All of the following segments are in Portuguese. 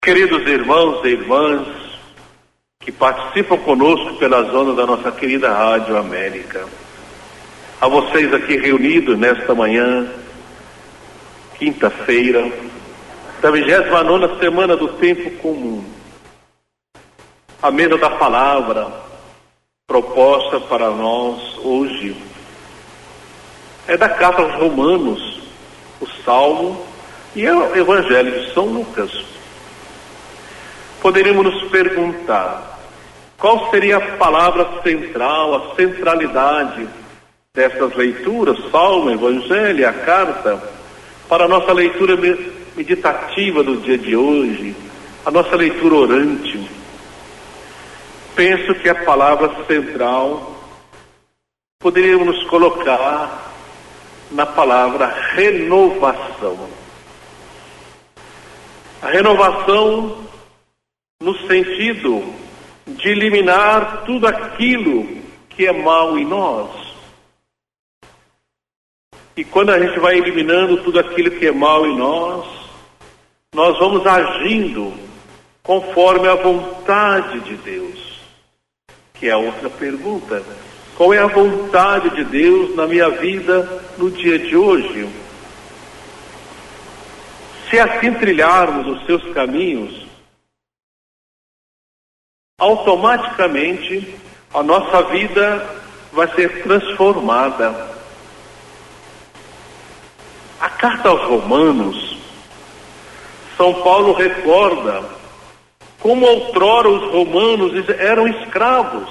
Queridos irmãos e irmãs que participam conosco pela zona da nossa querida Rádio América, a vocês aqui reunidos nesta manhã, quinta-feira, da 29ª semana do tempo comum, a mesa da palavra proposta para nós hoje é da carta aos Romanos, o Salmo e o Evangelho de São Lucas. Poderíamos nos perguntar qual seria a palavra central, a centralidade dessas leituras, Salmo, Evangelho e a carta, para a nossa leitura meditativa do dia de hoje, a nossa leitura orante. Penso que a palavra central poderíamos nos colocar na palavra renovação. A renovação no sentido de eliminar tudo aquilo que é mal em nós. E quando a gente vai eliminando tudo aquilo que é mal em nós, nós vamos agindo conforme a vontade de Deus. Que é a outra pergunta. Qual é a vontade de Deus na minha vida no dia de hoje? Se assim trilharmos os seus caminhos, automaticamente a nossa vida vai ser transformada. A carta aos Romanos, São Paulo recorda como outrora os romanos eram escravos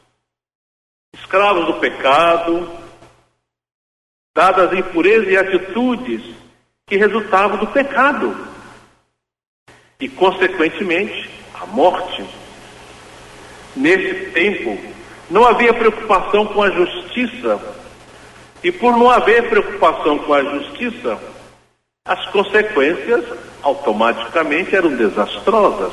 do pecado, dadas impurezas e atitudes que resultavam do pecado e, consequentemente, a morte. Nesse tempo, não havia preocupação com a justiça, e por não haver preocupação com a justiça, as consequências automaticamente eram desastrosas.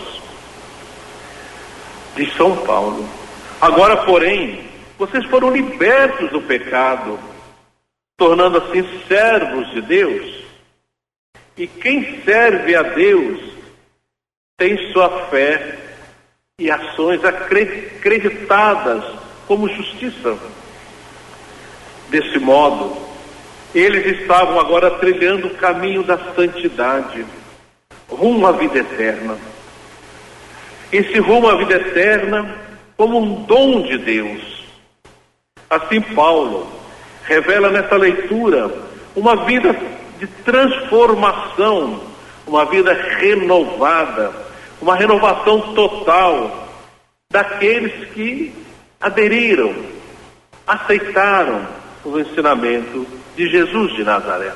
De São Paulo. Agora, porém, vocês foram libertos do pecado, tornando assim servos de Deus. E quem serve a Deus tem sua fé e ações acreditadas como justiça. Desse modo, eles estavam agora trilhando o caminho da santidade, rumo à vida eterna. Esse rumo à vida eterna como um dom de Deus. Assim Paulo revela nessa leitura uma vida de transformação, uma vida renovada, uma renovação total daqueles que aderiram, aceitaram o ensinamento de Jesus de Nazaré.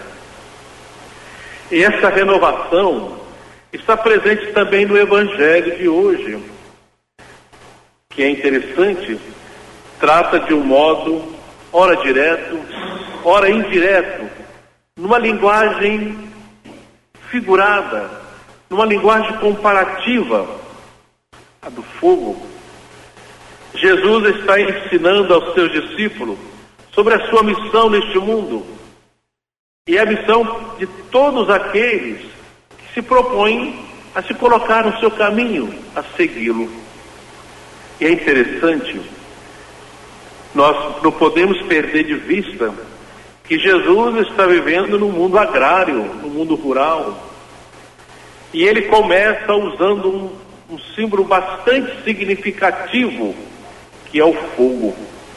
E essa renovação está presente também no Evangelho de hoje, que é interessante, trata de um modo, ora direto, ora indireto, numa linguagem figurada, numa linguagem comparativa, a do fogo. Jesus está ensinando aos seus discípulos sobre a sua missão neste mundo, e a missão de todos aqueles que se propõem a se colocar no seu caminho, a segui-lo. E é interessante, nós não podemos perder de vista que Jesus está vivendo no mundo agrário, no mundo rural. E ele começa usando um símbolo bastante significativo, que é o fogo.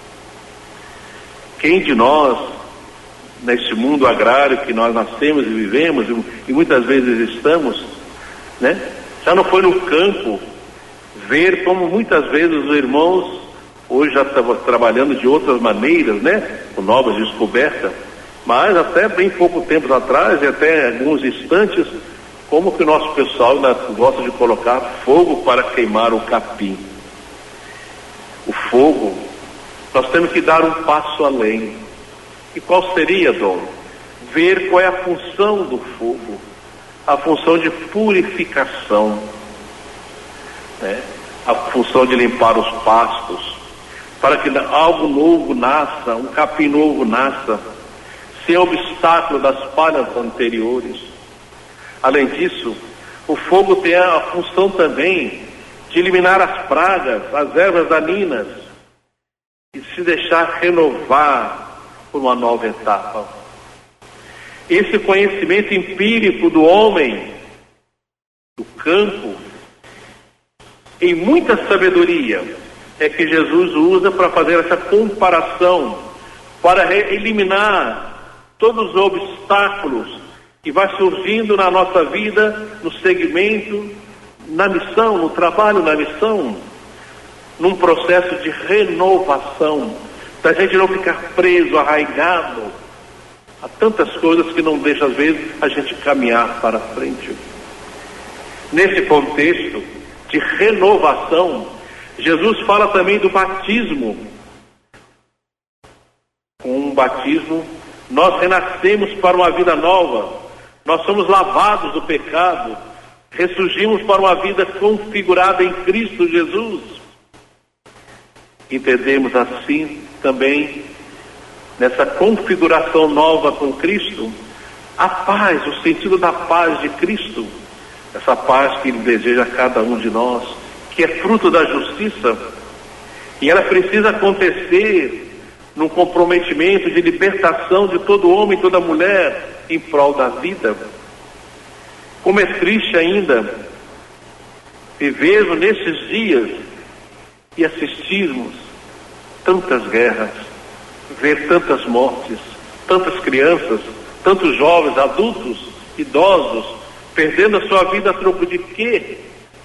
Quem de nós, neste mundo agrário que nós nascemos e vivemos, e muitas vezes estamos, né, já não foi no campo ver como muitas vezes os irmãos hoje já estavam trabalhando de outras maneiras, né, com novas descobertas, mas até bem pouco tempo atrás, e até alguns instantes, como que o nosso pessoal gosta de colocar fogo para queimar o capim. O fogo, nós temos que dar um passo além. E qual seria, Dom? Ver qual é a função do fogo, a função de purificação, né? A função de limpar os pastos, para que algo novo nasça, um capim novo nasça, sem obstáculo das palhas anteriores. Além disso, O fogo tem a função também de eliminar as pragas, as ervas daninhas, e se deixar renovar por uma nova etapa. Esse conhecimento empírico do homem, do campo, em muita sabedoria, é que Jesus usa para fazer essa comparação, para eliminar todos os obstáculos que vai surgindo na nossa vida, no segmento, na missão, no trabalho, na missão, num processo de renovação, da gente não ficar preso, arraigado a tantas coisas que não deixam, às vezes, a gente caminhar para frente. Nesse contexto de renovação, Jesus fala também do batismo. Com um batismo, nós renascemos para uma vida nova, nós somos lavados do pecado, ressurgimos para uma vida configurada em Cristo Jesus. Entendemos assim também, nessa configuração nova com Cristo, a paz, o sentido da paz de Cristo, essa paz que Ele deseja a cada um de nós, que é fruto da justiça, e ela precisa acontecer num comprometimento de libertação de todo homem e toda mulher em prol da vida. Como é triste ainda vivermos nesses dias e assistirmos tantas guerras, ver tantas mortes, tantas crianças, tantos jovens, adultos, idosos, perdendo a sua vida a troco de quê?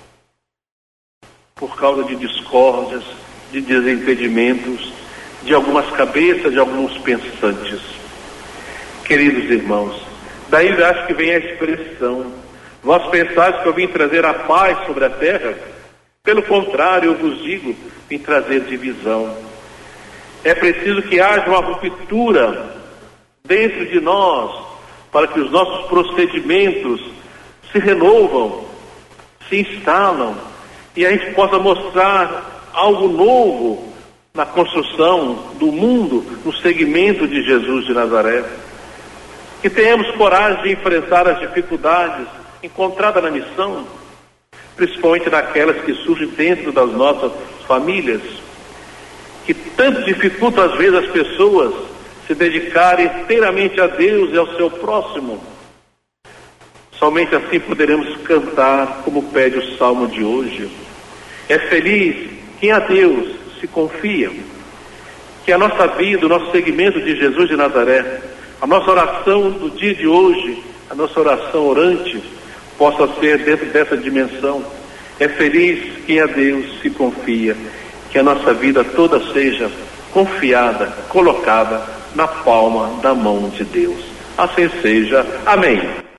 Por causa de discórdias, de desentendimentos, de algumas cabeças, de alguns pensantes. Queridos irmãos, daí eu acho que vem a expressão: vós pensais que eu vim trazer a paz sobre a terra? Pelo contrário, eu vos digo, vim trazer divisão. É preciso que haja uma ruptura dentro de nós, para que os nossos procedimentos se renovam, se instalam, e a gente possa mostrar algo novo na construção do mundo, no segmento de Jesus de Nazaré. Que tenhamos coragem de enfrentar as dificuldades encontradas na missão, principalmente naquelas que surgem dentro das nossas famílias, que tanto dificultam às vezes as pessoas se dedicarem inteiramente a Deus e ao seu próximo. Somente assim poderemos cantar como pede o salmo de hoje: é feliz quem a Deus se confia. Que a nossa vida, o nosso seguimento de Jesus de Nazaré, a nossa oração do dia de hoje, a nossa oração orante, possa ser dentro dessa dimensão. É feliz quem a Deus se confia. Que a nossa vida toda seja confiada, colocada na palma da mão de Deus. Assim seja. Amém.